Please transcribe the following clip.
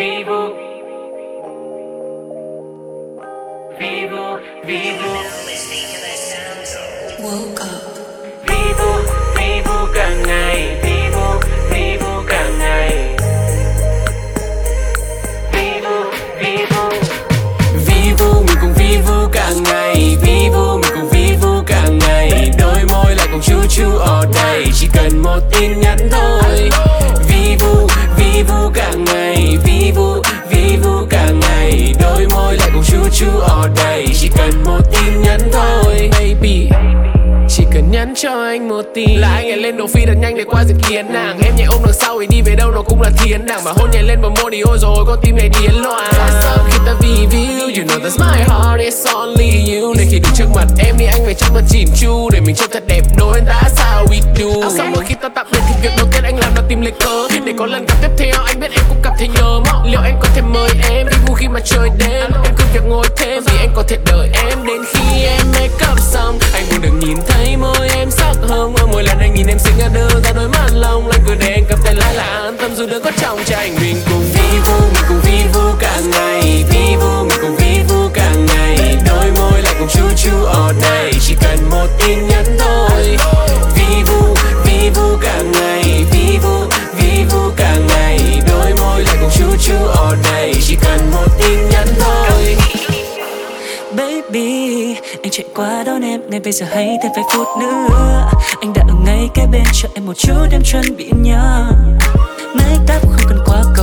Vivo, Vivo, Vivo. Woke up. Vivo, Vivo càng ngày. Vivo, Vivo càng ngày. Vivo, Vivo. Vivo, mình cùng Vivo cả ngày. Vivo, mình cùng Vivo cả ngày. Đôi môi lại cùng chu chu all day. Chỉ cần một tin nhắn thôi. Vivo, Vivo cả ngày. Vivo, Vivo cả ngày. Đôi môi lại cùng chu chu all day. Chỉ cần một tin nhắn thôi. Baby, chỉ cần nhắn cho anh một tin là anh lại lên độ phi thật nhanh để qua dự kiến nàng. Em nhẹ ôm đằng sau thì đi về đâu nó cũng là thiên đàng. Mà hôn nhẹ lên vào môi thì ôi rồi con tim này điên loạn. Sao khi ta review, you know that's my heart, it's only you. Để khi đứng trước mặt em thì anh phải chắc và chỉn chu. Để mình trông thật đẹp đôi that's how we do. Sau mỗi khi ta tạm biệt thì việc đầu tiên anh làm là tìm lấy cớ. Để có lần gặp tiếp theo anh biết em cũng cảm thấy nhớ mong. Liệu anh có thể mời em đi vui khi mà trời đêm. Em cứ việc ngồi thêm vì anh có thể đợi em đến khi em make up xong. Anh muốn được nhìn thấy môi em sắc hồng. Mỗi lần anh nhìn em xinh đưa ra đôi mắt long lanh. Cứ để anh cầm tay lái là an tâm dù đừng có trong tranh. Mình cùng Vivo, mình cùng Vivo cả ngày. Vivo, mình cùng Vivo cả ngày. Đôi môi lại cùng chu chu all day. Chỉ cần một tin nhắn thôi. Vivo, Vivo cả ngày. Vivo, Vivo cả ngày. Đôi môi lại cùng chu chu all day. Chỉ cần một tin nhắn thôi. Baby, anh chạy qua đón em, ngay bây giờ hay thêm vài phút nữa. Anh đã ở ngay kế bên cho em một chút, em chuẩn bị nhớ. Make up không cần quá cầu